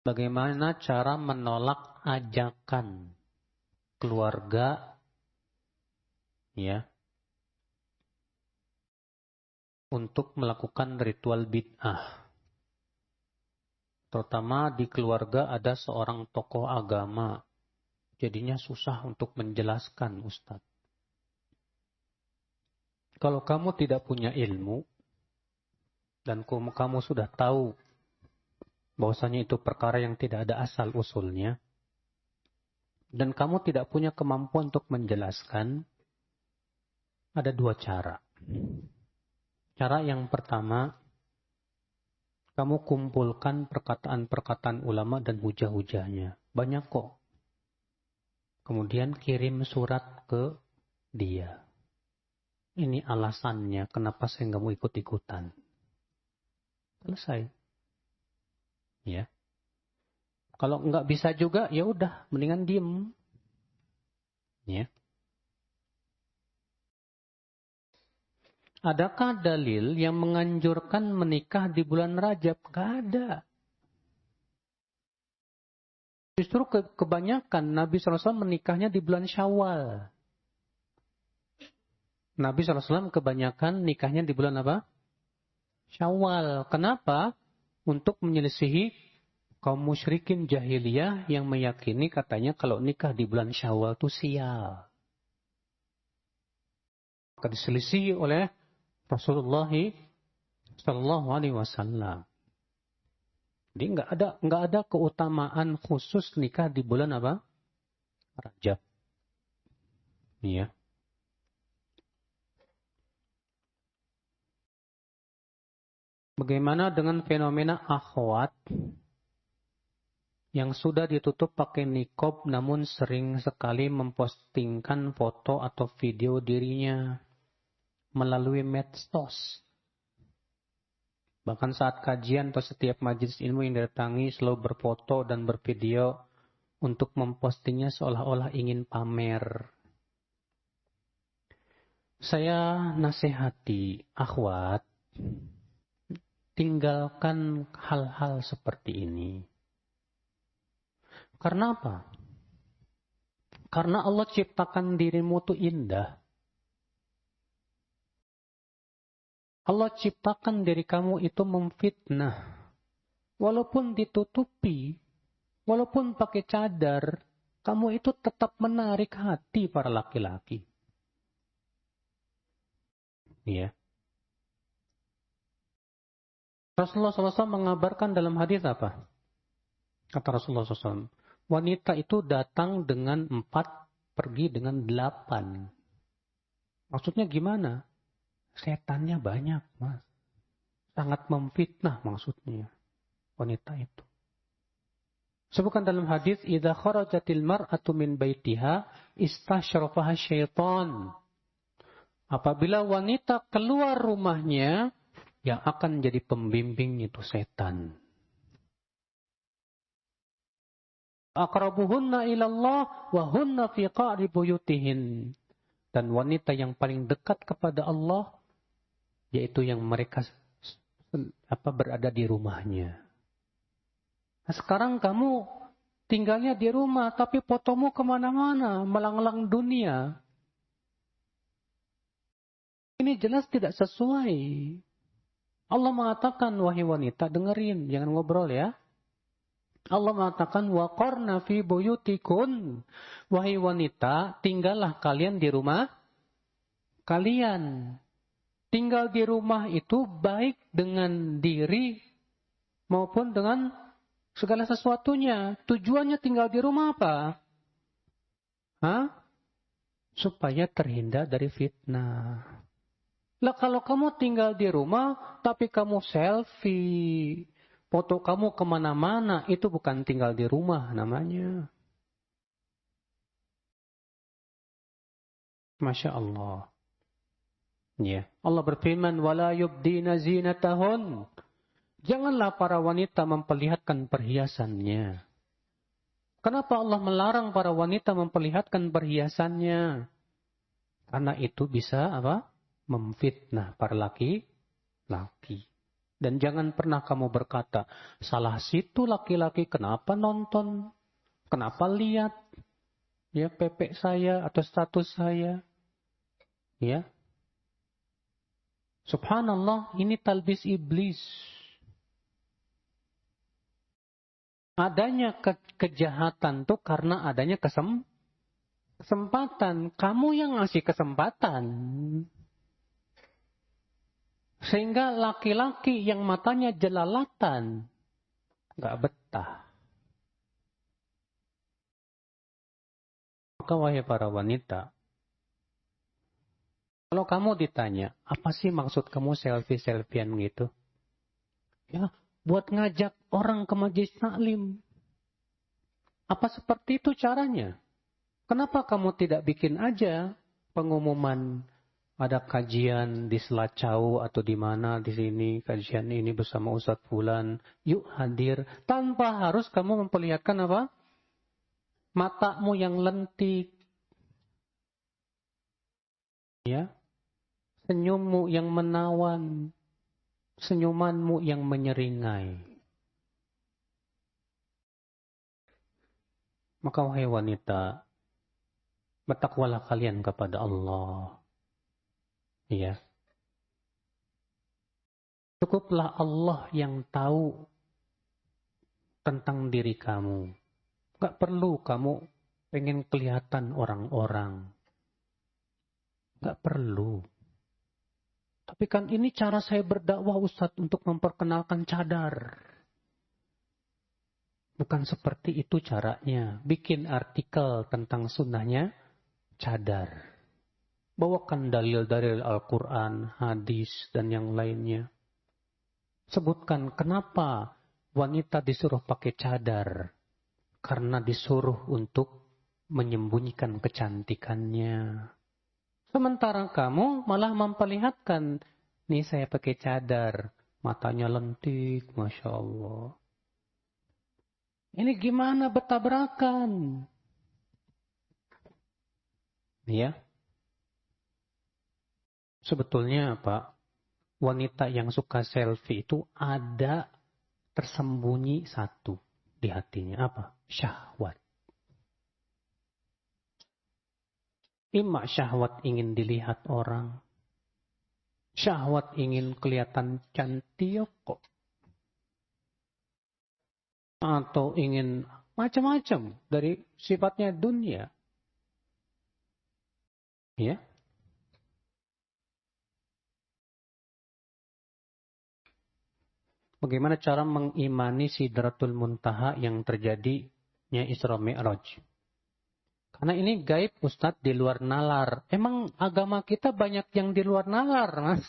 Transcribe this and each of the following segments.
bagaimana cara menolak ajakan keluarga ya untuk melakukan ritual bid'ah. Terutama di keluarga ada seorang tokoh agama. Jadinya susah untuk menjelaskan, Ustaz. Kalau kamu tidak punya ilmu dan kamu sudah tahu bahwasanya itu perkara yang tidak ada asal usulnya, dan kamu tidak punya kemampuan untuk menjelaskan, ada dua cara. Cara yang pertama, kamu kumpulkan perkataan-perkataan ulama dan hujah-hujahnya. Banyak kok. Kemudian kirim surat ke dia. Ini alasannya kenapa saya nggak mau ikut-ikutan. Selesai. Ya. Kalau nggak bisa juga, ya udah, mendingan diem. Ya. Adakah dalil yang menganjurkan menikah di bulan Rajab? Nggak ada. Justru kebanyakan Nabi SAW menikahnya di bulan Syawal. Nabi SAW kebanyakan nikahnya di bulan apa? Syawal. Kenapa? Untuk menyelisihi kaum musyrikin jahiliyah yang meyakini katanya kalau nikah di bulan Syawal itu sial. Maka diselisihi oleh Rasulullah SAW. Jadi nggak ada keutamaan khusus nikah di bulan apa? Rajab. Iya. Bagaimana dengan fenomena akhwat yang sudah ditutup pakai niqab namun sering sekali mempostingkan foto atau video dirinya melalui medsos? Bahkan saat kajian atau setiap majelis ilmu yang didatangi selalu berfoto dan bervideo untuk mempostingnya seolah-olah ingin pamer. Saya nasihati akhwat, tinggalkan hal-hal seperti ini. Karena apa? Karena Allah ciptakan dirimu itu indah. Allah ciptakan diri kamu itu memfitnah. Walaupun ditutupi, walaupun pakai cadar, kamu itu tetap menarik hati para laki-laki. Iya. Rasulullah SAW mengabarkan dalam hadis apa? Kata Rasulullah SAW, wanita itu datang dengan 4, pergi dengan 8. Maksudnya gimana? Setannya banyak, Mas. Sangat memfitnah maksudnya wanita itu. Sebutkan dalam hadis, idza kharajatil mar'atu min baitiha istashrafaha syaitan. Apabila wanita keluar rumahnya, yang akan jadi pembimbing itu setan. Aqrabuhunna ilallah wa hunna fi qa'ri buyutihin. Dan wanita yang paling dekat kepada Allah yaitu yang mereka berada di rumahnya. Nah, sekarang kamu tinggalnya di rumah tapi fotomu kemana-mana, melanglang dunia. Ini jelas tidak sesuai. Allah mengatakan, wahai wanita, dengerin, jangan ngobrol ya. Allah mengatakan, waqarna fi buyutikun. Wahai wanita, tinggallah kalian di rumah kalian. Tinggal di rumah itu baik dengan diri maupun dengan segala sesuatunya. Tujuannya tinggal di rumah apa? Supaya terhindar dari fitnah. Lah kalau kamu tinggal di rumah, tapi kamu selfie, foto kamu kemana-mana, itu bukan tinggal di rumah namanya. Masya Allah. Ya. Allah berfirman, وَلَا يُبْدِينَ زِينَتَهُنْ. Janganlah para wanita memperlihatkan perhiasannya. Kenapa Allah melarang para wanita memperlihatkan perhiasannya? Karena itu bisa apa? Memfitnah para laki-laki. Dan jangan pernah kamu berkata, salah situ laki-laki kenapa nonton, kenapa lihat ya PP saya atau status saya. Ya. Subhanallah, ini talbis iblis. Adanya kejahatan tuh karena adanya kesempatan. Kamu yang ngasih kesempatan. Sehingga laki-laki yang matanya jelalatan nggak betah. Maka wahai para wanita, kalau kamu ditanya, apa sih maksud kamu selfie-selfiean gitu? Ya, buat ngajak orang ke majelis taklim. Apa seperti itu caranya? Kenapa kamu tidak bikin aja pengumuman ada kajian di Selacau atau di mana di sini kajian ini bersama Ustadz Fulan, yuk hadir tanpa harus kamu memperlihatkan apa? Matamu yang lentik, ya, senyummu yang menawan, senyumanmu yang menyeringai. Maka wahai wanita, bertakwalah kalian kepada Allah. Iya. Cukuplah Allah yang tahu tentang diri kamu. Gak perlu kamu pengen kelihatan orang-orang. Gak perlu. Tapi kan ini cara saya berdakwah Ustadz untuk memperkenalkan cadar. Bukan seperti itu caranya. Bikin artikel tentang sunnahnya cadar. Bawakan dalil-dalil Al-Quran, hadis, dan yang lainnya. Sebutkan kenapa wanita disuruh pakai cadar. Karena disuruh untuk menyembunyikan kecantikannya. Sementara kamu malah memperlihatkan, nih saya pakai cadar, matanya lentik, Masya Allah. Ini gimana bertabrakan? Ya. Sebetulnya Pak, wanita yang suka selfie itu ada tersembunyi satu di hatinya. Apa? Syahwat. Ima syahwat ingin dilihat orang. Syahwat ingin kelihatan cantik kok. Atau ingin macam-macam dari sifatnya dunia. Ya. Bagaimana cara mengimani Sidratul Muntaha yang terjadinya Isra Mi'raj? Karena ini gaib Ustadz, di luar nalar. Emang agama kita banyak yang di luar nalar, Mas.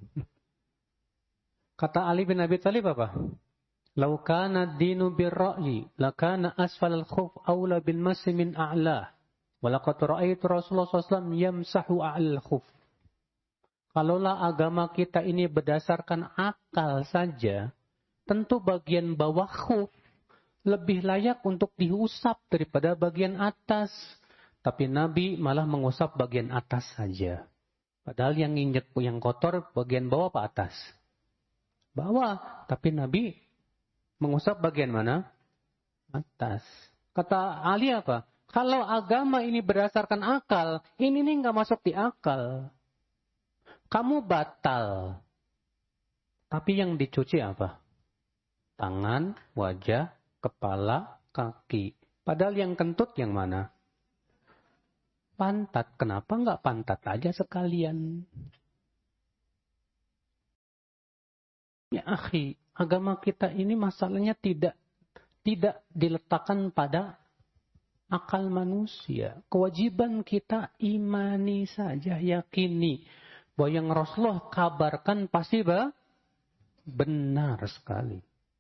Kata Ali bin Abi Thalib apa? Lau kana dinu birra'yi, lakana asfal al-khuf awla bin masi min a'lah. Walaqad ra'aitu Rasulullah SAW yamsahu a'al khuf. Kalaulah agama kita ini berdasarkan akal saja, tentu bagian bawah khuf lebih layak untuk diusap daripada bagian atas. Tapi Nabi malah mengusap bagian atas saja. Padahal yang nginjek yang kotor bagian bawah apa atas? Bawah. Tapi Nabi mengusap bagian mana? Atas. Kata Ali apa? Kalau agama ini berdasarkan akal, ini nih nggak masuk di akal. Kamu batal. Tapi yang dicuci apa? Tangan, wajah, kepala, kaki. Padahal yang kentut yang mana? Pantat. Kenapa nggak pantat aja sekalian? Ya akhi, agama kita ini masalahnya tidak diletakkan pada akal manusia. Kewajiban kita imani saja, yakini bahwa yang Rasulullah kabarkan pasti benar sekali.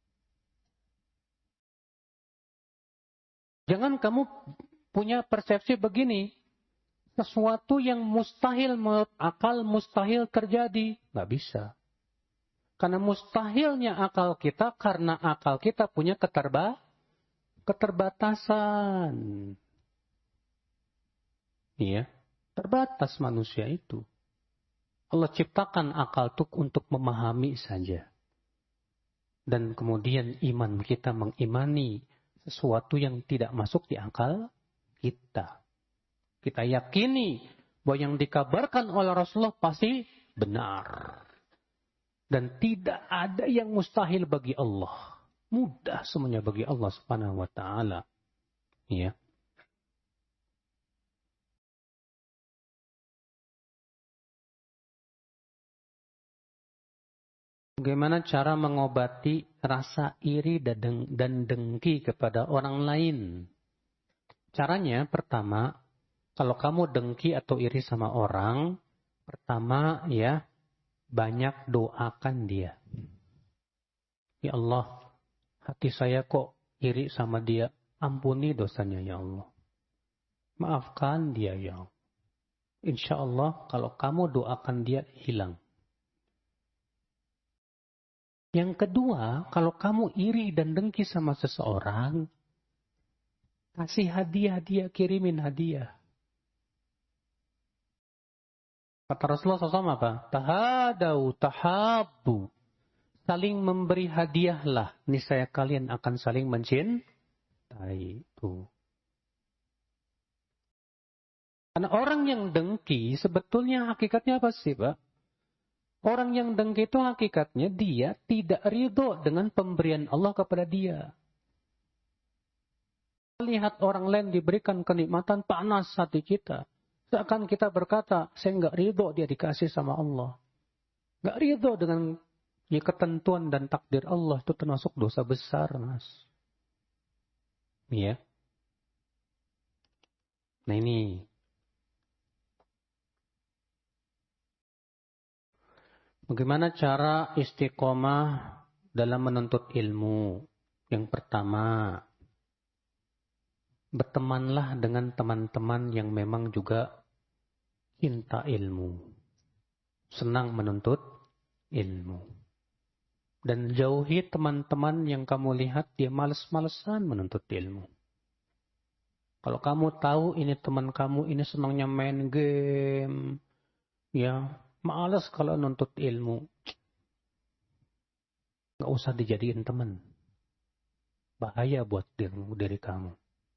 Jangan kamu punya persepsi begini. Sesuatu yang mustahil menurut akal, mustahil terjadi. Nggak bisa. Karena mustahilnya akal kita, karena akal kita punya keterbatasan. Iya. Terbatas manusia itu. Allah ciptakan akal itu untuk memahami saja. Dan kemudian iman kita mengimani sesuatu yang tidak masuk di akal kita. Kita yakini bahwa yang dikabarkan oleh Rasulullah pasti benar. Dan tidak ada yang mustahil bagi Allah. Mudah semuanya bagi Allah Subhanahu wa taala. Ya. Bagaimana cara mengobati rasa iri dan dengki kepada orang lain? Caranya pertama, kalau kamu dengki atau iri sama orang, pertama ya, banyak doakan dia. Ya Allah, hati saya kok iri sama dia. Ampuni dosanya ya Allah. Maafkan dia ya Allah. Insya Allah kalau kamu doakan dia hilang. Yang kedua, kalau kamu iri dan dengki sama seseorang, kasih hadiah dia, kirimin hadiah. Kata Rasulullah SAW apa? Tahadau, tahabbu. Saling memberi hadiahlah. Niscaya kalian akan saling mencintai. Itu. Karena orang yang dengki, sebetulnya hakikatnya apa sih, Pak? Orang yang dengki itu hakikatnya dia tidak ridho dengan pemberian Allah kepada dia. Lihat orang lain diberikan kenikmatan, panas hati kita. Seakan kita berkata, saya nggak ridho dia dikasih sama Allah. Nggak ridho dengan ketentuan dan takdir Allah. Itu termasuk dosa besar, Mas. Ya. Nah ini. Bagaimana cara istiqomah dalam menuntut ilmu? Yang pertama, bertemanlah dengan teman-teman yang memang juga cinta ilmu. Senang menuntut ilmu. Dan jauhi teman-teman yang kamu lihat dia males-malesan menuntut ilmu. Kalau kamu tahu ini teman kamu, ini senangnya main game, ya, malas kalau nuntut ilmu. Gak usah dijadiin teman. Bahaya buat diri kamu.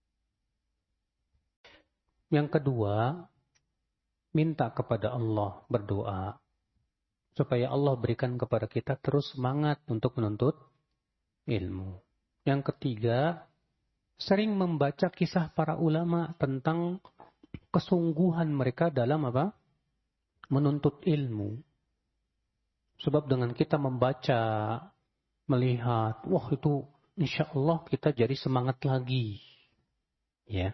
Yang kedua, minta kepada Allah, berdoa. Supaya Allah berikan kepada kita terus semangat untuk menuntut ilmu. Yang ketiga, sering membaca kisah para ulama tentang kesungguhan mereka dalam apa? Menuntut ilmu. Sebab dengan kita membaca, melihat, wah itu insya Allah kita jadi semangat lagi. Ya.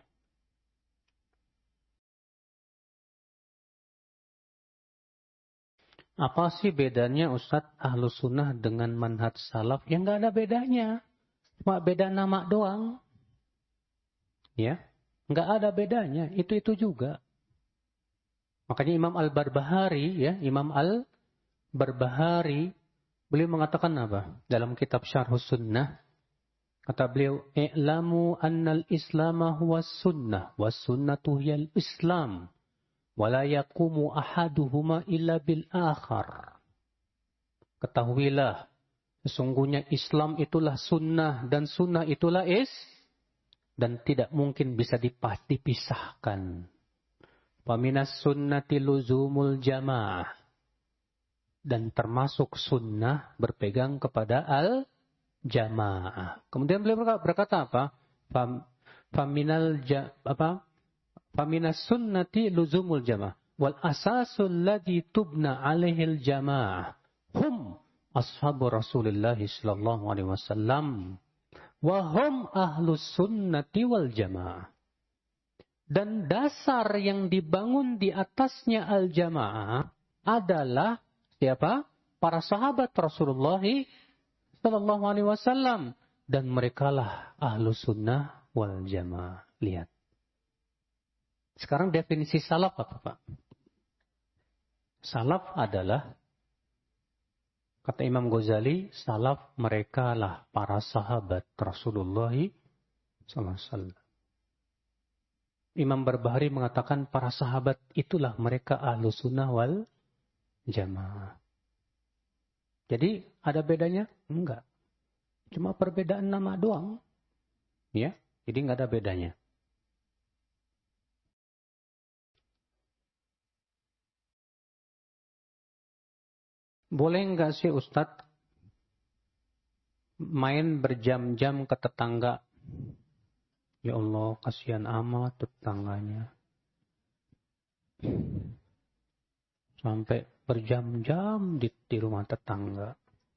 Apa sih bedanya Ustadz Ahlus Sunnah dengan manhaj salaf? Ya nggak ada bedanya. Cuma beda nama doang. Ya. Nggak ada bedanya. Itu juga. Makanya Imam Al-Barbahari, ya, Imam Al-Barbahari, beliau mengatakan apa? Dalam kitab Syarhus Sunnah, kata beliau, "I'lamu annal Islamah huwas sunnah, was sunnatu hiyal Islam, wa la yaqumu ahaduhuma illa bil akhar." Ketahuilah, sesungguhnya Islam itulah sunnah dan sunnah itulah dan tidak mungkin bisa dipisahkan. Faminas sunnati luzumul jamaah. Dan termasuk sunnah berpegang kepada al-jamaah. Kemudian beliau berkata apa? Faminas sunnati luzumul jamaah. Wal asasul ladzi tubna alaihil jamaah. Hum ashabu Rasulullah sallallahu alaihi wasallam. Wa hum ahlus sunnati wal jamaah. Dan dasar yang dibangun di atasnya al-jamaah adalah siapa? Para sahabat Rasulullah sallallahu alaihi wasallam, dan merekalah ahlus sunnah wal jamaah. Lihat. Sekarang definisi salaf apa, Pak? Salaf adalah, kata Imam Ghazali, salaf merekalah para sahabat Rasulullah sallallahu alaihi wasallam. Imam Barbahari mengatakan para sahabat itulah mereka ahlus sunnah wal jamaah. Jadi ada bedanya? Enggak. Cuma perbedaan nama doang. Ya, jadi nggak ada bedanya. Boleh nggak sih Ustadz main berjam-jam ke tetangga? Ya Allah, kasihan amat tetangganya. Sampai berjam-jam di rumah tetangga.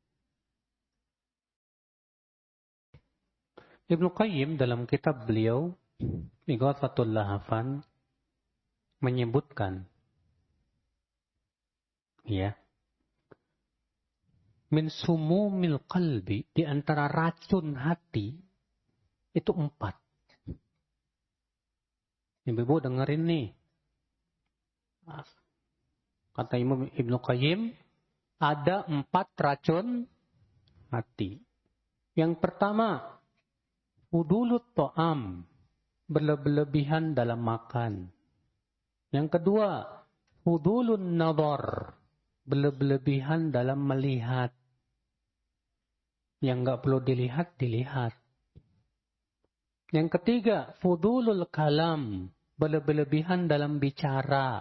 Ibnu Qayyim dalam kitab beliau, Ighathatul Lahafan, menyebutkan, ya, min sumumil qalbi, di antara racun hati, itu 4. Ibu-ibu dengerin nih. Kata Imam Ibnu Qayyim, ada 4 racun hati. Yang pertama, fudulut to'am, berlebihan dalam makan. Yang kedua, fudulun nadhar, berlebihan dalam melihat. Yang nggak perlu dilihat, dilihat. Yang ketiga, fudulul kalam, berlebihan dalam bicara.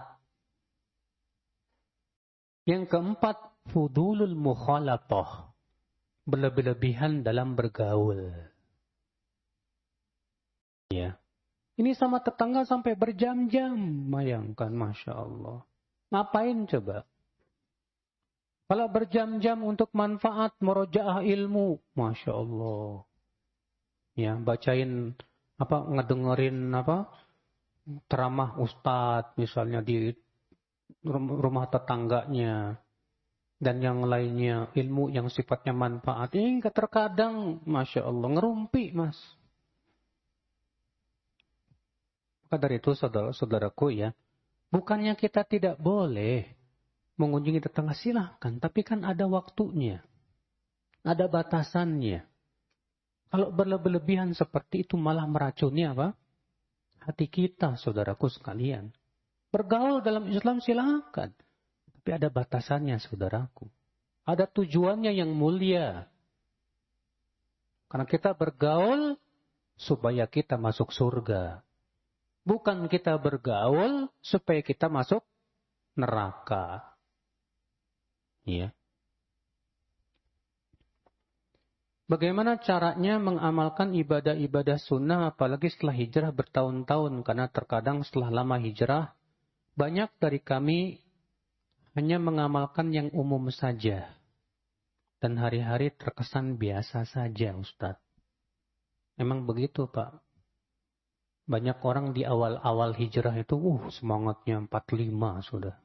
Yang keempat, fudulul mukhalatah, berlebihan dalam bergaul. Ya. Ini sama tetangga sampai berjam-jam. Bayangkan, Masya Allah. Ngapain coba? Kalau berjam-jam untuk manfaat, murojaah ilmu. Masya Allah. Ya, bacain, ngedengerin, ceramah ustadz, misalnya di rumah tetangganya. Dan yang lainnya, ilmu yang sifatnya manfaat. Ini terkadang, Masya Allah, ngerumpi, Mas. Maka dari itu, saudara-saudaraku ya, bukannya kita tidak boleh mengunjungi tetangga, silahkan. Tapi kan ada waktunya. Ada batasannya. Kalau berlebihan seperti itu malah meracuni apa? Hati kita, saudaraku sekalian. Bergaul dalam Islam silahkan. Tapi ada batasannya, saudaraku. Ada tujuannya yang mulia. Karena kita bergaul supaya kita masuk surga. Bukan kita bergaul supaya kita masuk neraka. Ya. Bagaimana caranya mengamalkan ibadah-ibadah sunnah apalagi setelah hijrah bertahun-tahun? Karena terkadang setelah lama hijrah, banyak dari kami hanya mengamalkan yang umum saja. Dan hari-hari terkesan biasa saja, Ustadz. Memang begitu, Pak. Banyak orang di awal-awal hijrah itu, semangatnya 45 sudah.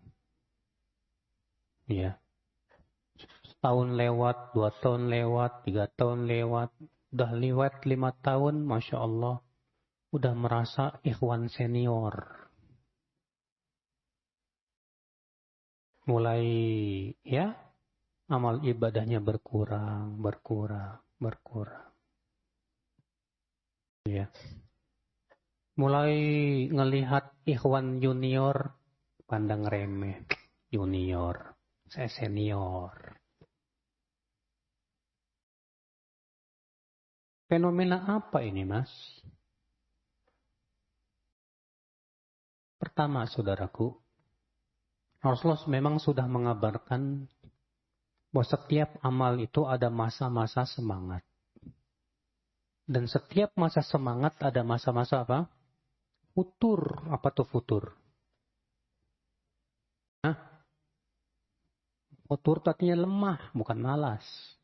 Ya. Setahun lewat, 2 tahun lewat, 3 tahun lewat. Udah lewat 5 tahun, Masya Allah. Udah merasa ikhwan senior. Mulai, ya, amal ibadahnya berkurang. Ya. Mulai ngelihat ikhwan junior, pandang remeh. Junior, saya senior. Fenomena apa ini, Mas? Pertama, saudaraku, Rasulullah memang sudah mengabarkan bahwa setiap amal itu ada masa-masa semangat. Dan setiap masa semangat ada masa-masa apa? Futur. Apa tuh futur? Futur artinya lemah, bukan malas.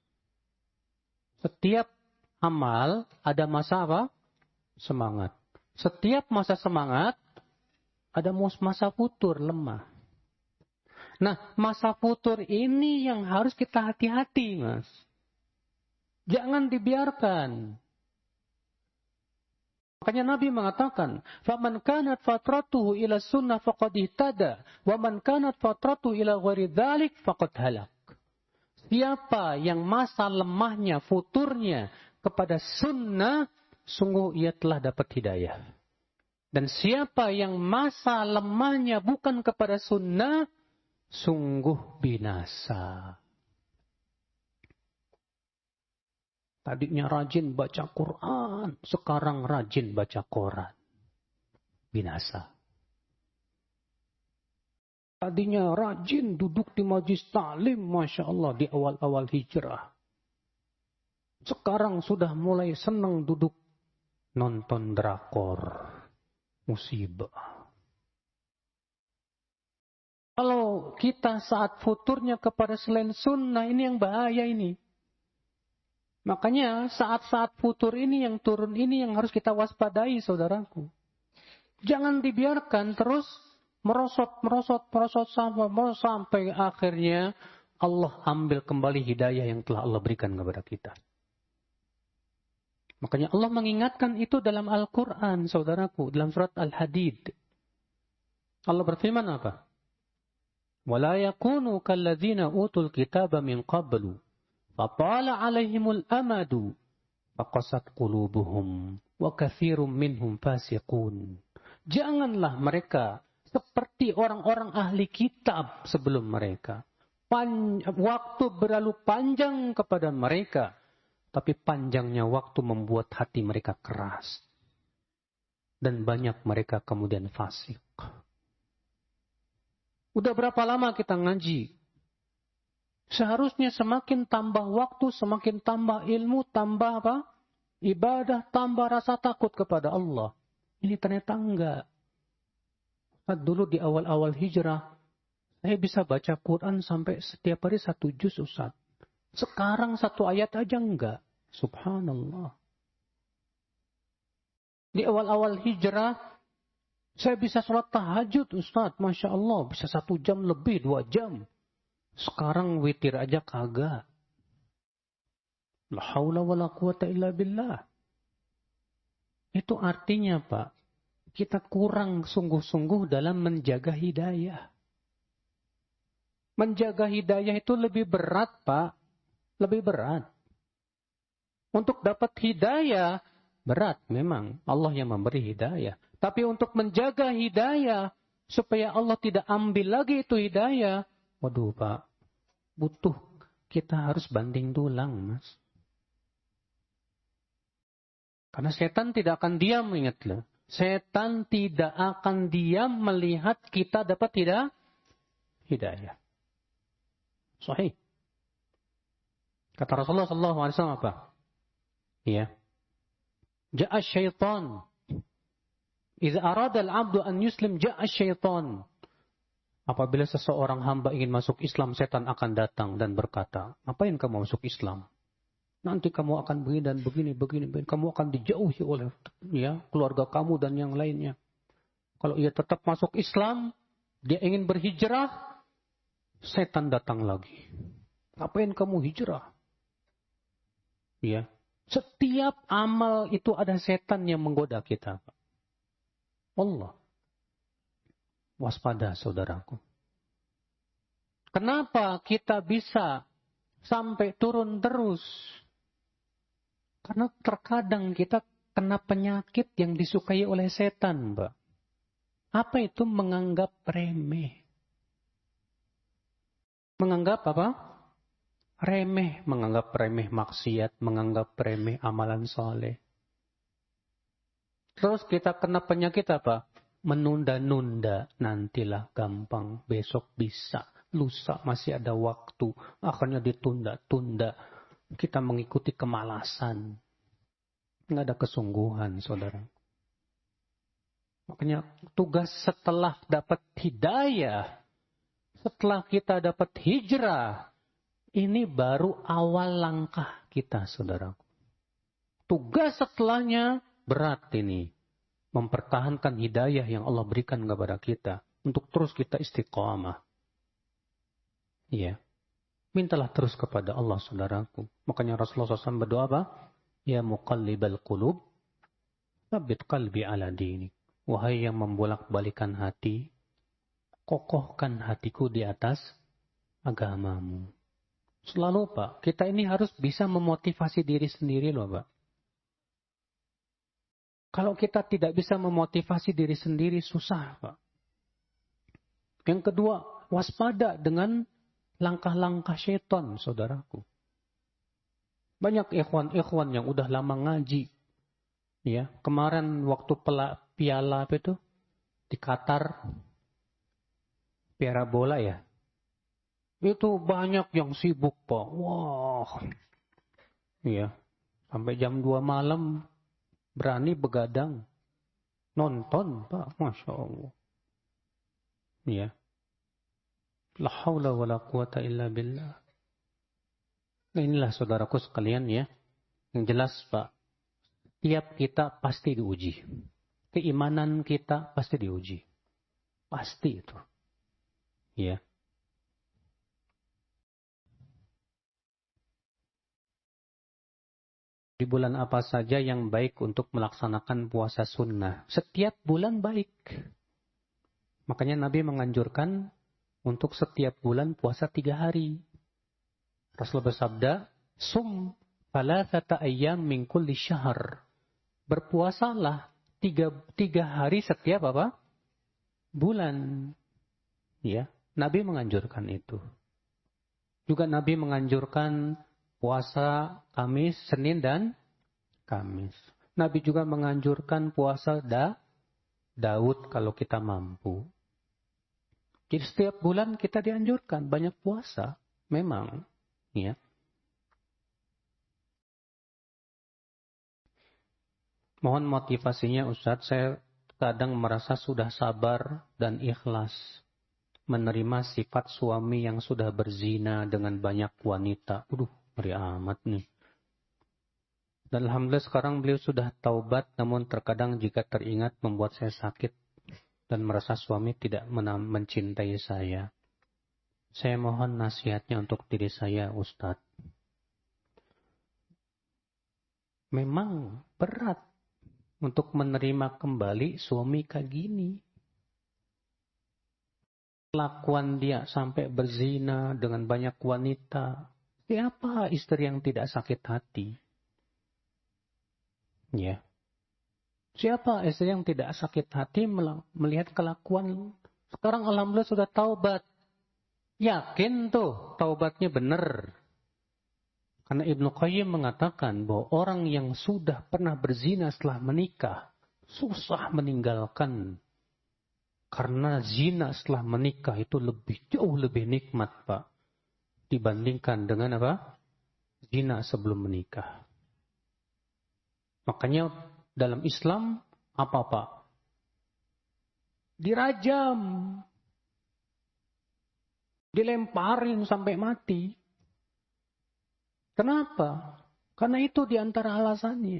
Setiap amal ada masa apa? Semangat. Setiap masa semangat ada masa futur, lemah. Nah, masa futur ini yang harus kita hati-hati, Mas. Jangan dibiarkan. Makanya Nabi mengatakan, "Faman kanat fatratuhu ila sunnah faqad ihtada, wa man kanat fatratuhu ila ghairi dzalik faqad halak." Siapa yang masa lemahnya, futurnya kepada sunnah, sungguh ia telah dapat hidayah. Dan siapa yang masa lemahnya bukan kepada sunnah, sungguh binasa. Tadinya rajin baca Quran, sekarang rajin baca koran. Binasa. Tadinya rajin duduk di majlis taklim, Masya Allah, di awal-awal hijrah. Sekarang sudah mulai senang duduk nonton drakor. Musibah. Kalau kita saat futurnya kepada selain sunnah, ini yang bahaya ini. Makanya saat-saat futur ini yang turun ini yang harus kita waspadai, saudaraku. Jangan dibiarkan terus merosot sampai akhirnya Allah ambil kembali hidayah yang telah Allah berikan kepada kita. Makanya Allah mengingatkan itu dalam Al-Quran, saudaraku, dalam surat Al-Hadid. Allah berfirman apa? وَلَا يَكُونُوا كَالَّذِينَ أُوتُوا الْكِتَابَ مِنْ قَبْلُ فَطَالَ عَلَيْهِمُ الْأَمَدُ فَقَسَتْ قُلُوبُهُمْ وَكَثِيرٌ مِّنْهُمْ فَاسِقُونَ. Janganlah mereka seperti orang-orang ahli kitab sebelum mereka. Waktu berlalu panjang kepada mereka, tapi panjangnya waktu membuat hati mereka keras. Dan banyak mereka kemudian fasik. Udah berapa lama kita ngaji? Seharusnya semakin tambah waktu, semakin tambah ilmu, tambah apa? Ibadah, tambah rasa takut kepada Allah. Ini ternyata enggak. Dulu di awal-awal hijrah, saya bisa baca Quran sampai setiap hari 1 juz, Ustaz. Sekarang 1 ayat aja enggak. Subhanallah. Di awal-awal hijrah, saya bisa sholat tahajud, Ustaz. Masya Allah, bisa 1 jam lebih, 2 jam. Sekarang witir aja kagak. La haula wa la quwata illa billah. Itu artinya, Pak, kita kurang sungguh-sungguh dalam menjaga hidayah. Menjaga hidayah itu lebih berat, Pak. Lebih berat. Untuk dapat hidayah, berat memang. Allah yang memberi hidayah. Tapi untuk menjaga hidayah, supaya Allah tidak ambil lagi itu hidayah, waduh Pak, butuh kita harus banting tulang, Mas. Karena setan tidak akan diam, ingatlah. Setan tidak akan diam melihat kita dapat hidayah. Sahih. Kata Rasulullah SAW apa? Ya. Ja'a syaitan. Idza arada al-'abdu an yuslim ja'a syaitan. Apabila seseorang hamba ingin masuk Islam, setan akan datang dan berkata, "Ngapain kamu masuk Islam? Nanti kamu akan begini dan begini. Kamu akan dijauhi oleh keluarga kamu dan yang lainnya." Kalau ia tetap masuk Islam, dia ingin berhijrah, setan datang lagi. "Ngapain kamu hijrah?" Ya. Setiap amal itu ada setan yang menggoda kita. Allah. Waspada, saudaraku. Kenapa kita bisa sampai turun terus? Karena terkadang kita kena penyakit yang disukai oleh setan, Mbak. Apa itu menganggap remeh? Menganggap apa? Remeh. Menganggap remeh maksiat, menganggap remeh amalan soleh. Terus kita kena penyakit apa? Menunda-nunda. Nantilah gampang, besok bisa, lusa masih ada waktu. Akhirnya ditunda-tunda. Kita mengikuti kemalasan. Nggak ada kesungguhan, saudara. Makanya tugas setelah dapat hidayah, setelah kita dapat hijrah, ini baru awal langkah kita, saudaraku. Tugas setelahnya berat ini. Mempertahankan hidayah yang Allah berikan kepada kita. Untuk terus kita istiqamah. Iya. Mintalah terus kepada Allah, saudaraku. Makanya Rasulullah SAW berdoa apa? Ya muqallibal qulub, tsabbit qalbi ala dinik. Wahai yang membolak-balikan hati, kokohkan hatiku di atas agamamu. Selalu, Pak, kita ini harus bisa memotivasi diri sendiri loh, Pak. Kalau kita tidak bisa memotivasi diri sendiri, susah, Pak. Yang kedua, waspada dengan langkah-langkah syaitan, saudaraku. Banyak ikhwan-ikhwan yang udah lama ngaji. Ya, kemarin waktu piala apa itu di Qatar, piala bola ya. Itu banyak yang sibuk, Pak. Wah. Iya. Sampai jam 2 malam berani begadang nonton, Pak. Masya Allah. Iya. La haula wa la quwata illa billah. Nah, inilah saudaraku sekalian ya. Yang jelas, Pak. Tiap kita pasti diuji. Keimanan kita pasti diuji. Pasti itu. Ya. Di bulan apa saja yang baik untuk melaksanakan puasa sunnah? Setiap bulan baik. Makanya Nabi menganjurkan untuk setiap bulan puasa 3 hari. Rasulullah bersabda, Sum thalathata ayyam min kulli syahr. Berpuasalah 3 hari setiap apa? Bulan. Ya, Nabi menganjurkan itu. Juga Nabi menganjurkan puasa Kamis, Senin dan Kamis. Nabi juga menganjurkan puasa Daud kalau kita mampu. Jadi setiap bulan kita dianjurkan banyak puasa. Memang. Ya. Mohon motivasinya Ustadz. Saya kadang merasa sudah sabar dan ikhlas menerima sifat suami yang sudah berzina dengan banyak wanita. Ngeri amat nih. Dan alhamdulillah sekarang beliau sudah taubat, namun terkadang jika teringat membuat saya sakit dan merasa suami tidak mencintai saya. Saya mohon nasihatnya untuk diri saya, Ustadz. Memang berat untuk menerima kembali suami kayak gini. Kelakuan dia sampai berzina dengan banyak wanita. Siapa istri yang tidak sakit hati? Ya. Siapa istri yang tidak sakit hati melihat kelakuan? Sekarang alhamdulillah sudah taubat. Yakin tuh taubatnya benar. Karena Ibnu Qayyim mengatakan bahwa orang yang sudah pernah berzina setelah menikah susah meninggalkan. Karena zina setelah menikah itu jauh lebih nikmat, Pak, dibandingkan dengan apa? Zina sebelum menikah. Makanya dalam Islam apa, Pak? Dirajam. Dilemparin sampai mati. Kenapa? Karena itu diantara alasannya.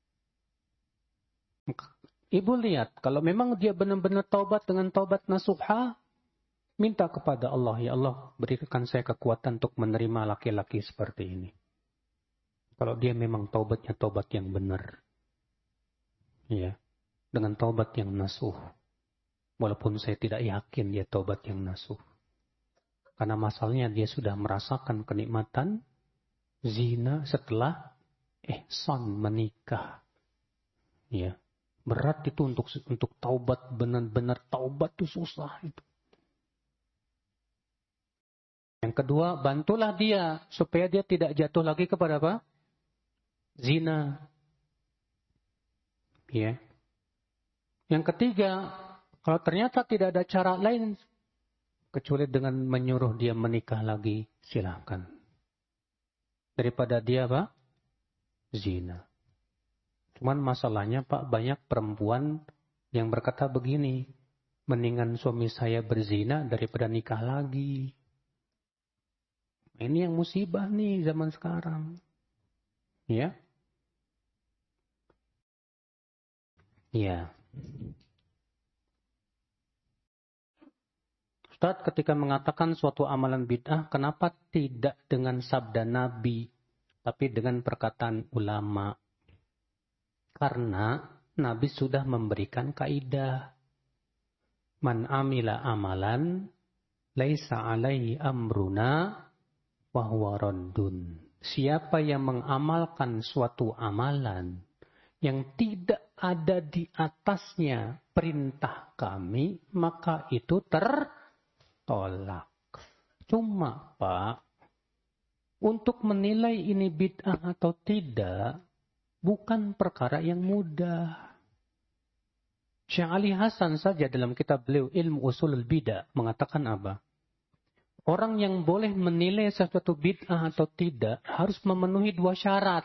Ibu lihat, kalau memang dia benar-benar taubat dengan taubat nasuha, minta kepada Allah, ya Allah, berikan saya kekuatan untuk menerima laki-laki seperti ini. Kalau dia memang taubatnya taubat yang benar. Ya, dengan taubat yang nasuh. Walaupun saya tidak yakin dia taubat yang nasuh. Karena masalahnya dia sudah merasakan kenikmatan zina setelah ihsan menikah. Ya. Berat itu untuk taubat, benar-benar taubat itu susah itu. Yang kedua, bantulah dia supaya dia tidak jatuh lagi kepada apa? Zina. Ya. Yang ketiga, kalau ternyata tidak ada cara lain kecuali dengan menyuruh dia menikah lagi, silakan. Daripada dia apa? Zina. Cuman masalahnya, Pak, banyak perempuan yang berkata begini, mendingan suami saya berzina daripada nikah lagi. Ini yang musibah nih zaman sekarang. Ya. Ya. Ustaz, ketika mengatakan suatu amalan bid'ah, kenapa tidak dengan sabda Nabi, tapi dengan perkataan ulama? Karena Nabi sudah memberikan kaidah. Man amila amalan laisa alaihi amruna fahuwa raddun. Siapa yang mengamalkan suatu amalan yang tidak ada di atasnya perintah kami, maka itu tertolak. Cuma, Pak, Untuk menilai ini bid'ah atau tidak, bukan perkara yang mudah. Syekh Ali Hasan saja dalam kitab beliau Ilmu Ushulul Bid'ah mengatakan apa? Orang yang boleh menilai sesuatu bid'ah atau tidak harus memenuhi dua syarat.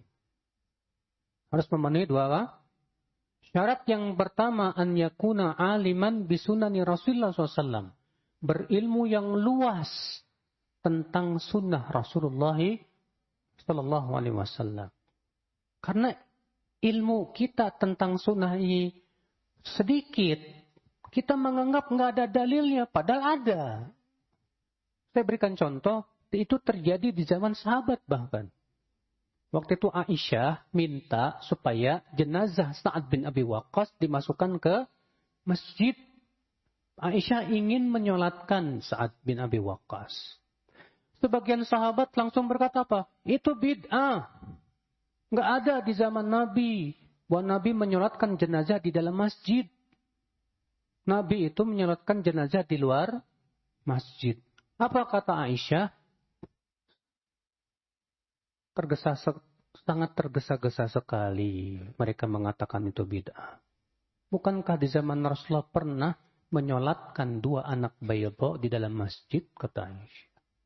Harus memenuhi dua apa? Syarat yang pertama, an yakuna aliman bisunani Rasulullah SAW. Berilmu yang luas tentang sunnah Rasulullah SAW. Karena ilmu kita tentang sunnah ini sedikit. Kita menganggap nggak ada dalilnya, padahal ada. Saya berikan contoh, itu terjadi di zaman sahabat bahkan. Waktu itu Aisyah minta supaya jenazah Sa'ad bin Abi Waqqas dimasukkan ke masjid. Aisyah ingin menyolatkan Sa'ad bin Abi Waqqas. Sebagian sahabat langsung berkata apa? Itu bid'ah. Nggak ada di zaman Nabi. Bahwa Nabi menyolatkan jenazah di dalam masjid. Nabi itu menyolatkan jenazah di luar masjid. Apa kata Aisyah? Sangat tergesa-gesa sekali. Mereka mengatakan itu bid'ah. Bukankah di zaman Rasulullah pernah menyolatkan dua anak bayadha di dalam masjid? Kata Aisyah.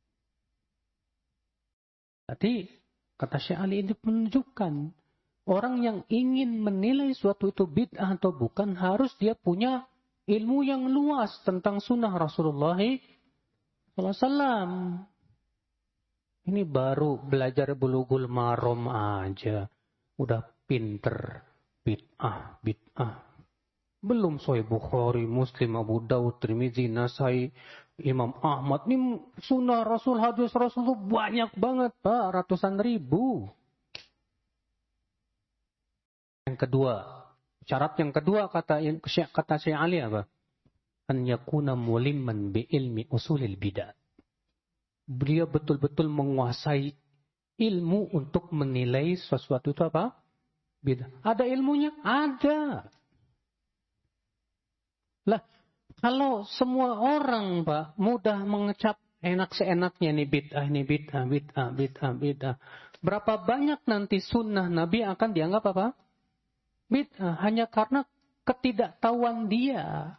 Jadi, kata Syekh Ali ini menunjukkan orang yang ingin menilai suatu itu bid'ah atau bukan harus dia punya ilmu yang luas tentang sunnah Rasulullah SAW. Ini baru belajar Bulughul Maram aja. Udah pinter. Bid'ah. Belum Sahih Bukhari, Muslim, Abu Daud, Tirmidzi, Nasai, Imam Ahmad. Ini sunnah Rasul, hadis Rasul banyak banget, Pak. Ratusan ribu. Yang kedua. Syarat yang kedua kata Syekh Ali apa? An yakuna mulimman bi ilmi usulil bid'ah. Beliau betul-betul menguasai ilmu untuk menilai sesuatu itu apa? Bid'ah. Ada ilmunya? Ada. Lah, kalau semua orang, Pak, mudah mengecap enak seenaknya ini bid'ah. Berapa banyak nanti sunnah Nabi akan dianggap apa? Bid'ah. Hanya karena ketidaktahuan dia.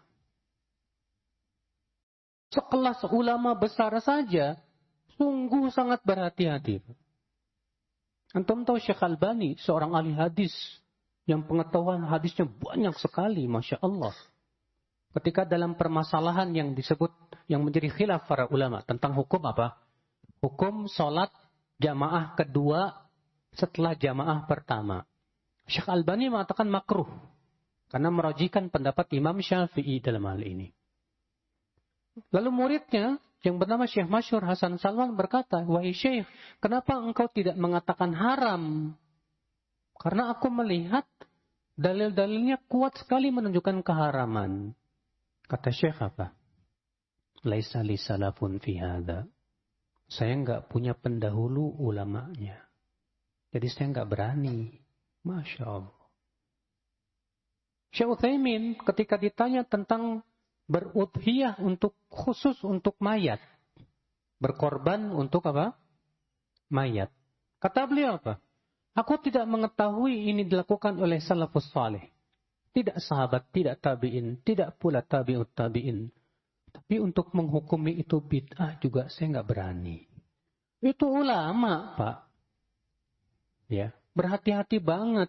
Sekelas ulama besar saja, sungguh sangat berhati-hati. Antum tahu Syekh Albani, seorang ahli hadis, yang pengetahuan hadisnya banyak sekali, Masya Allah. Ketika dalam permasalahan yang disebut, yang menjadi khilaf para ulama, tentang hukum apa? Hukum sholat jamaah kedua setelah jamaah pertama. Syekh Albani mengatakan makruh, karena merajikan pendapat Imam Syafi'i dalam hal ini. Lalu muridnya, yang bernama Syekh Masyhur Hasan Salman berkata, wahai Syekh, kenapa engkau tidak mengatakan haram? Karena aku melihat dalil-dalilnya kuat sekali menunjukkan keharaman. Kata Syekh apa? Laisa li salafun fi hadza. Saya enggak punya pendahulu ulamanya. Jadi saya enggak berani. Masya Allah. Syekh Utsaimin ketika ditanya tentang berudhiyah khusus untuk mayat. Berkorban untuk apa? Mayat. Kata beliau apa? Aku tidak mengetahui ini dilakukan oleh salafus saleh. Tidak sahabat, tidak tabi'in, tidak pula tabi'ut tabi'in. Tapi untuk menghukumi itu bid'ah juga saya nggak berani. Itu ulama, Pak. Ya, berhati-hati banget.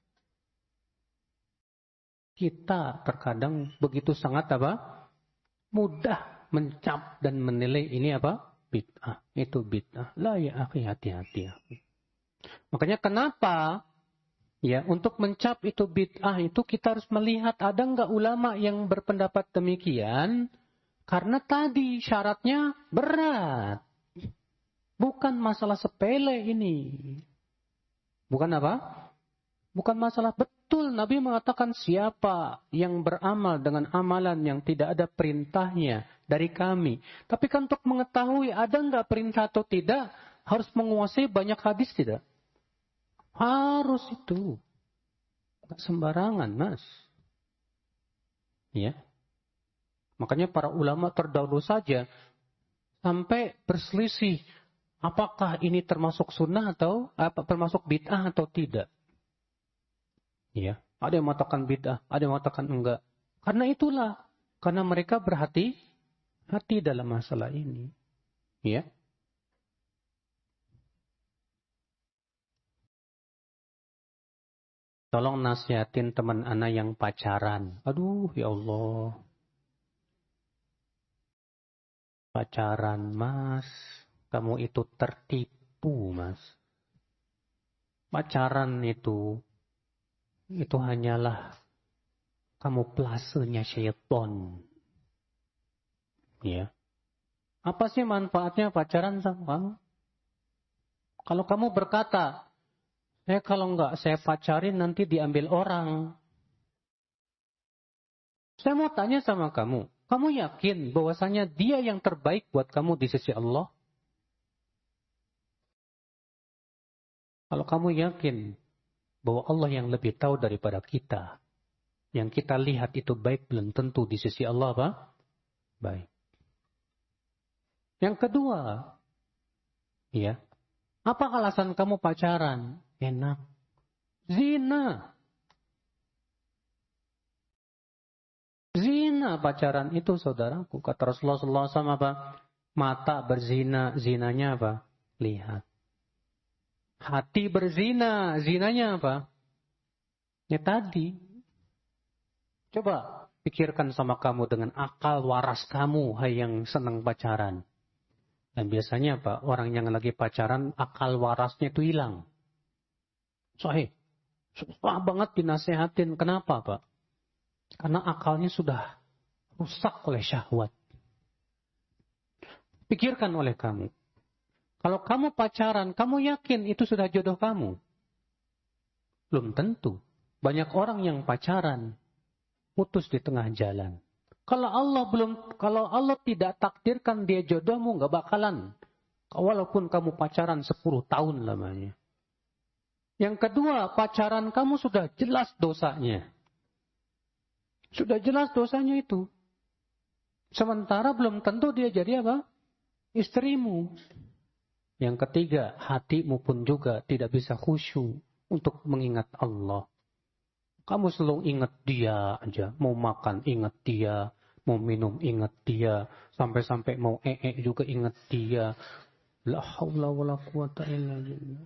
Kita terkadang begitu sangat apa? Mudah mencap dan menilai ini apa? Bid'ah. Itu bid'ah. Lah ya akhi, hati-hati. Makanya kenapa? Ya, untuk mencap itu bid'ah itu kita harus melihat ada nggak ulama yang berpendapat demikian, karena tadi syaratnya berat. Bukan masalah sepele ini. Bukan apa? Bukan masalah betul. Nabi mengatakan siapa yang beramal dengan amalan yang tidak ada perintahnya dari kami. Tapi kan untuk mengetahui ada nggak perintah atau tidak, harus menguasai banyak hadis tidak? Harus itu. Nggak sembarangan, Mas. Ya. Makanya para ulama terdahulu saja sampai berselisih. Apakah ini termasuk sunnah atau termasuk bid'ah atau tidak? Ya, ada yang mengatakan bid'ah, ada yang mengatakan enggak. Karena itulah, karena mereka berhati-hati dalam masalah ini. Ya. Tolong nasihatin teman anak yang pacaran. Aduh, ya Allah. Pacaran, Mas. Kamu itu tertipu, Mas. Pacaran itu hanyalah kamuflasenya syaitan. Ya. Apa sih manfaatnya pacaran sama kamu? Kalau kamu berkata, kalau enggak saya pacarin nanti diambil orang. Saya mau tanya sama kamu, kamu yakin bahwasanya dia yang terbaik buat kamu di sisi Allah? Kalau kamu yakin bahwa Allah yang lebih tahu daripada kita, yang kita lihat itu baik belum tentu di sisi Allah apa? Baik. Yang kedua, ya, apa alasan kamu pacaran? Enak. Zina. Zina pacaran itu saudaraku. Kata Rasulullah SAW apa? Mata berzina, zinanya apa? Lihat. Hati berzina, zinanya apa? Ya tadi. Coba pikirkan sama kamu dengan akal waras kamu, hai yang senang pacaran. Dan biasanya apa? Orang yang lagi pacaran, akal warasnya itu hilang. Sahih. Susah banget dinasehatin. Kenapa, Pak? Karena akalnya sudah rusak oleh syahwat. Pikirkan oleh kamu. Kalau kamu pacaran, kamu yakin itu sudah jodoh kamu? Belum tentu. Banyak orang yang pacaran, putus di tengah jalan. Kalau Allah tidak takdirkan dia jodohmu, nggak bakalan. Walaupun kamu pacaran 10 tahun lamanya. Yang kedua, pacaran kamu sudah jelas dosanya. Sudah jelas dosanya itu. Sementara belum tentu dia jadi apa? Istrimu. Yang ketiga, hatimu pun juga tidak bisa khusyuk untuk mengingat Allah. Kamu selalu ingat dia aja. Mau makan ingat dia. Mau minum ingat dia. Sampai-sampai mau juga ingat dia. La haula wa la quwata illa billah.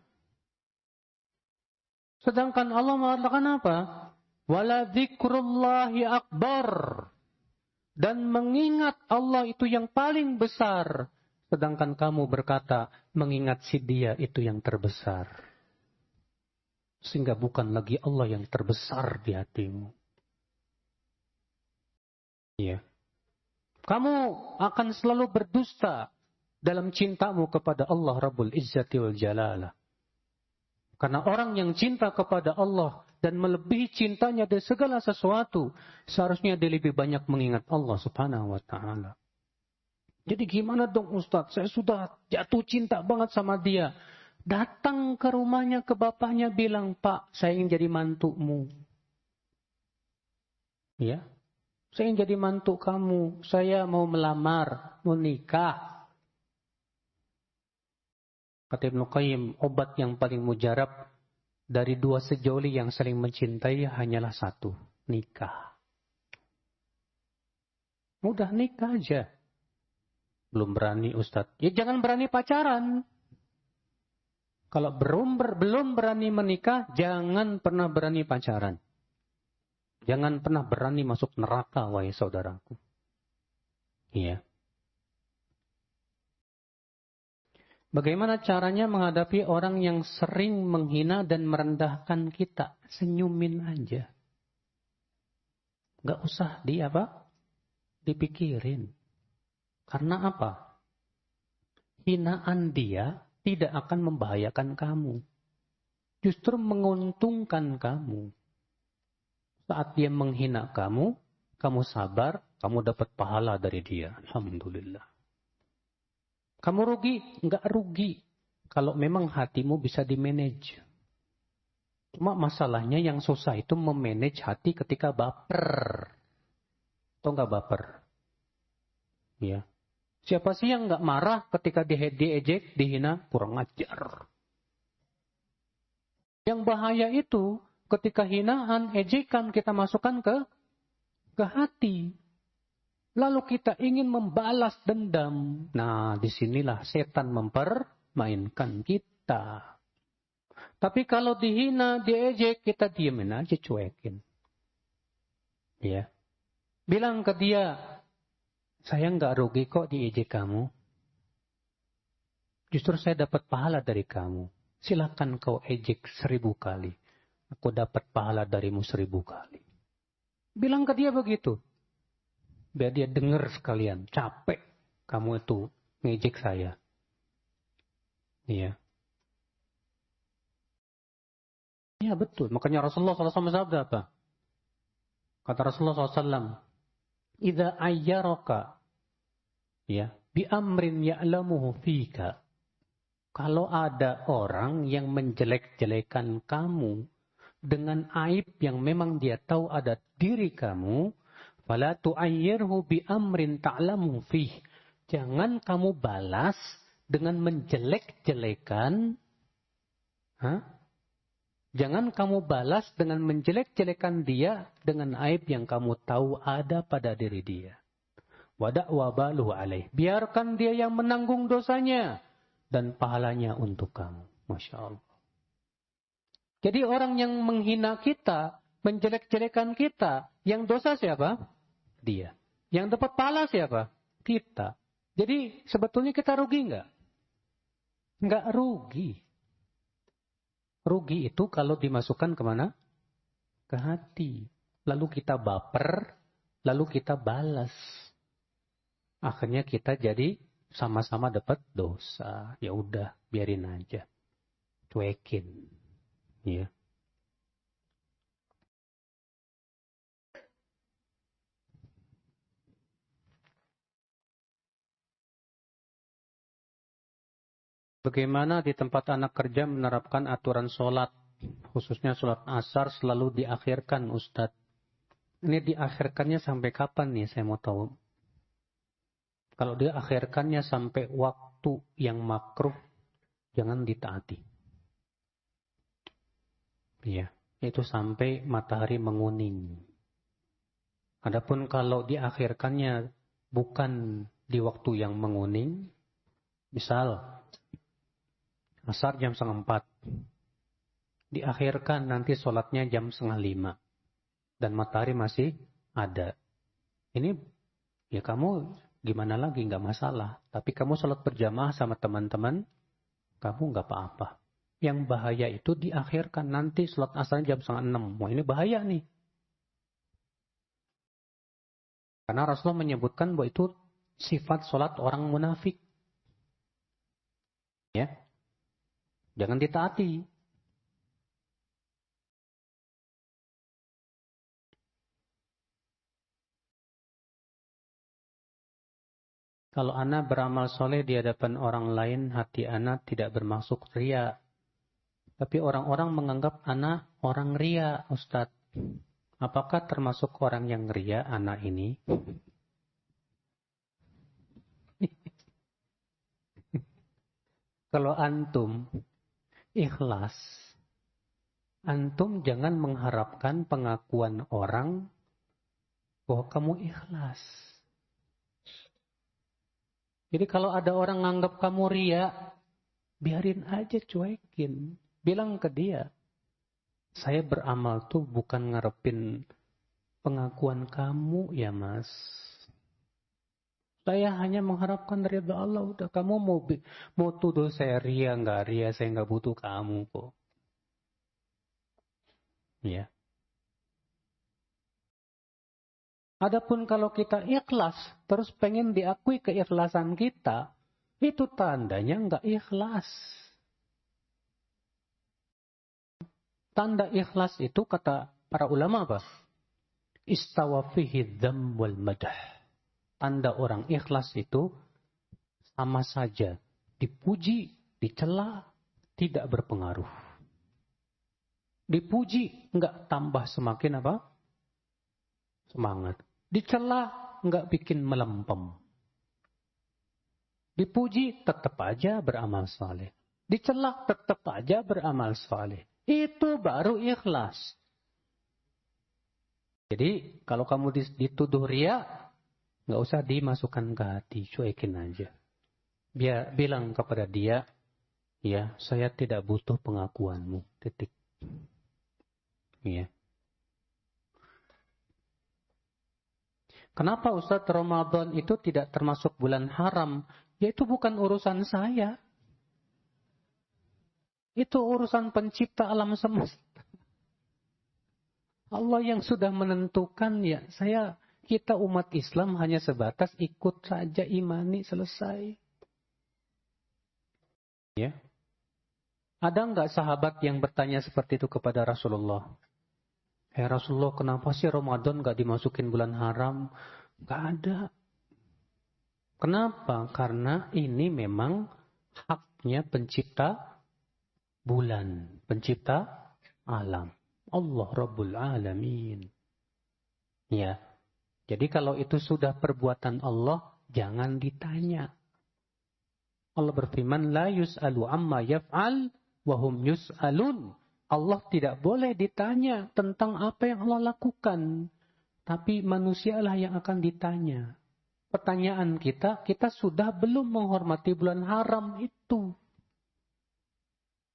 Sedangkan Allah mengatakan apa? Wala dzikrullahi akbar. Dan mengingat Allah itu yang paling besar. Sedangkan kamu berkata, mengingat si dia itu yang terbesar. Sehingga bukan lagi Allah yang terbesar di hatimu. Ya. Kamu akan selalu berdusta dalam cintamu kepada Allah Rabbul Izzati wal Jalalah. Karena orang yang cinta kepada Allah dan melebihi cintanya dari segala sesuatu, seharusnya dia lebih banyak mengingat Allah Subhanahu wa Ta'ala. Jadi gimana dong Ustadz? Saya sudah jatuh cinta banget sama dia. Datang ke rumahnya, ke bapaknya bilang, Pak, saya ingin jadi mantumu. Ya, saya ingin jadi mantu kamu. Saya mau melamar, mau nikah. Kata Ibnu Qayyim, obat yang paling mujarab dari dua sejoli yang saling mencintai hanyalah satu, nikah. Mudah nikah aja. Belum berani Ustadz. Ya jangan berani pacaran. Kalau belum berani menikah, jangan pernah berani pacaran. Jangan pernah berani masuk neraka, wahai saudaraku. Iya. Bagaimana caranya menghadapi orang yang sering menghina dan merendahkan kita? Senyumin aja. Gak usah dipikirin. Karena apa? Hinaan dia tidak akan membahayakan kamu. Justru menguntungkan kamu. Saat dia menghina kamu, kamu sabar, kamu dapat pahala dari dia. Alhamdulillah. Kamu rugi? Enggak rugi. Kalau memang hatimu bisa dimanage. Cuma masalahnya yang susah itu memanage hati ketika baper. Atau enggak baper? Ya. Siapa sih yang nggak marah ketika diejek, dihina, kurang ajar. Yang bahaya itu ketika hinaan, ejekan kita masukkan ke hati. Lalu kita ingin membalas dendam. Nah, disinilah setan mempermainkan kita. Tapi kalau dihina, diejek, kita diemin aja, cuekin. Ya. Bilang ke dia, saya nggak rugi kok diejek kamu. Justru saya dapat pahala dari kamu. Silakan kau ejek 1000 kali. Aku dapat pahala darimu 1000 kali. Bilang ke dia begitu. Biar dia dengar sekalian. Capek kamu itu ngejek saya. Iya. Iya betul. Makanya Rasulullah SAW sabda apa? Kata Rasulullah SAW. Idza ayyaraka ya bi amrin ya'lamuhu fika. Kalau ada orang yang menjelek-jelekan kamu dengan aib yang memang dia tahu ada diri kamu, fala tu'ayyirhu bi amrin ta'lamu fih. Jangan kamu balas dengan menjelek-jelekan. Jangan kamu balas dengan menjelek-jelekan dia dengan aib yang kamu tahu ada pada diri dia. Wada'wa baluhu alaih. Biarkan dia yang menanggung dosanya dan pahalanya untuk kamu. Masya Allah. Jadi orang yang menghina kita, menjelek-jelekan kita, yang dosa siapa? Dia. Yang dapat pahala siapa? Kita. Jadi sebetulnya kita rugi nggak? Nggak rugi. Rugi itu kalau dimasukkan kemana? Ke hati. Lalu kita baper, lalu kita balas. Akhirnya kita jadi sama-sama dapat dosa. Ya udah, biarin aja. Cuekin. Ya. Bagaimana di tempat anak kerja menerapkan aturan sholat, khususnya sholat asar selalu diakhirkan, Ustadz? Ini diakhirkannya sampai kapan nih, saya mau tahu. Kalau diakhirkannya sampai waktu yang makruh, jangan ditaati. Iya, itu sampai matahari menguning. Adapun kalau diakhirkannya bukan di waktu yang menguning, misal asar jam 4:30. Diakhirkan nanti sholatnya jam 4:30. Dan matahari masih ada. Ini ya kamu gimana lagi, nggak masalah. Tapi kamu sholat berjamaah sama teman-teman, kamu nggak apa-apa. Yang bahaya itu diakhirkan nanti sholat asar jam 5:30. Wah ini bahaya nih. Karena Rasulullah menyebutkan bahwa itu sifat sholat orang munafik. Ya. Jangan ditaati. Kalau ana beramal soleh di hadapan orang lain, hati ana tidak bermaksud ria. Tapi orang-orang menganggap ana orang ria, Ustadz. Apakah termasuk orang yang ria ana ini? Kalau antum ikhlas, antum jangan mengharapkan pengakuan orang bahwa kamu ikhlas. Jadi kalau ada orang nganggap kamu ria, biarin aja, cuekin. Bilang ke dia, saya beramal tuh bukan ngarepin pengakuan kamu ya mas. Saya hanya mengharapkan ridha Allah. Udah, kamu mau tuduh saya ria, nggak ria, saya nggak butuh kamu kok. Ya. Adapun kalau kita ikhlas, terus pengen diakui keikhlasan kita, itu tandanya nggak ikhlas. Tanda ikhlas itu kata para ulama apa? Istawa fihi dzam wal madah. Tanda orang ikhlas itu sama saja. Dipuji, dicela, tidak berpengaruh. Dipuji, nggak tambah semakin apa? Semangat. Dicela, nggak bikin melempem. Dipuji, tetap aja beramal saleh. Dicela, tetap aja beramal saleh. Itu baru ikhlas. Jadi, kalau kamu dituduh riya, nggak usah dimasukkan ke hati, cuekin aja. Bilang kepada dia, ya, saya tidak butuh pengakuanmu. Titik. Ya. Kenapa Ustadz Ramadan itu tidak termasuk bulan haram? Ya itu bukan urusan saya. Itu urusan pencipta alam semesta. Allah yang sudah menentukan ya. Kita umat Islam hanya sebatas ikut saja, imani, selesai. Ya. Ada nggak sahabat yang bertanya seperti itu kepada Rasulullah? Rasulullah, kenapa sih Ramadan nggak dimasukin bulan haram? Nggak ada. Kenapa? Karena ini memang haknya pencipta bulan, pencipta alam. Allah Rabbul Alamin. Ya. Jadi kalau itu sudah perbuatan Allah, jangan ditanya. Allah berfirman, la yus'alu amma yaf'al wa hum yus'alun. Allah tidak boleh ditanya tentang apa yang Allah lakukan. Tapi manusialah yang akan ditanya. Pertanyaan kita sudah belum menghormati bulan haram itu.